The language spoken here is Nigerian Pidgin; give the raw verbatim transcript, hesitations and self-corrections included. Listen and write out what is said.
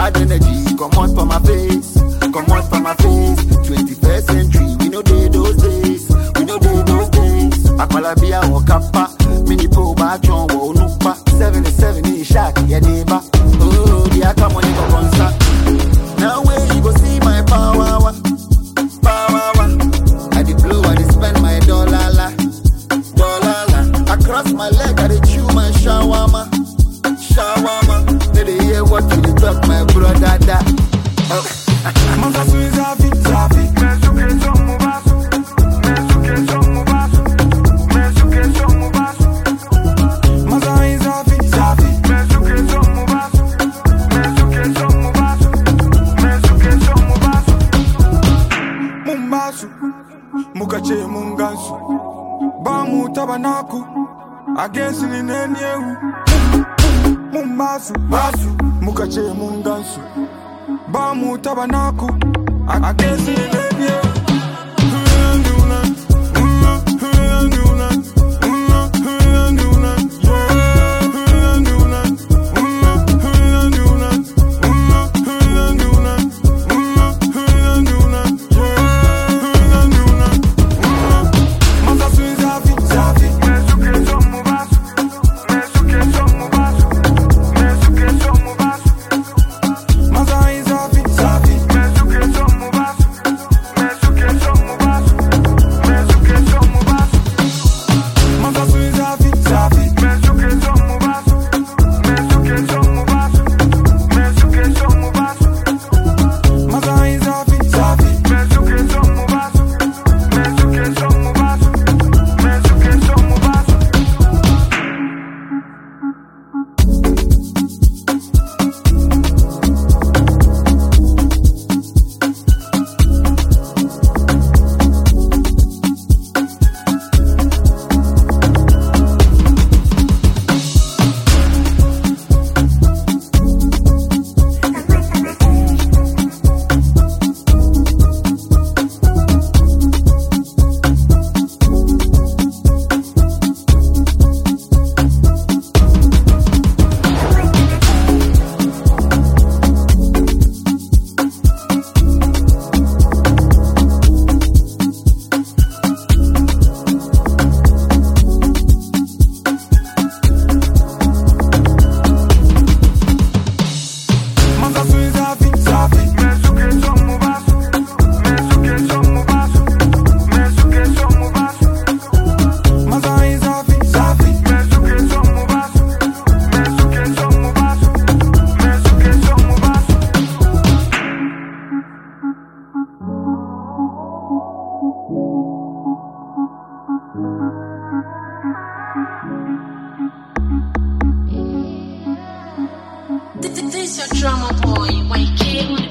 Bad energy, come out from my face, come out from my face. twenty-first century, we know they those days, we know they those days. Akwalabia or kappa, mini po bachon wo nupa. seventy-seven in shack, yeah neighbor. Oh, yeah, come on, you go concert. Now where you go see my power, power. I dey blow, I dey spend my dollar la, dollar la. Across my leg, I dey chew my shawarma, shawarma. They dey hear what you dey talk, my brother da. Oh. Masa sui zafi, zafi. Mesuke somu basu, mesuke somu basu, mesuke somu basu. Masa hai zafi, zafi. Mesuke somu basu, mesuke somu basu, mesuke somu basu. Mumbasu, mukache mungansu. Bamu tabanaku, agesi ni nenyehu. Mumbasu, basu, mukache mungansu. Bamu tabanaku, agesi ni nenyehu. This is your drama boy, Y K.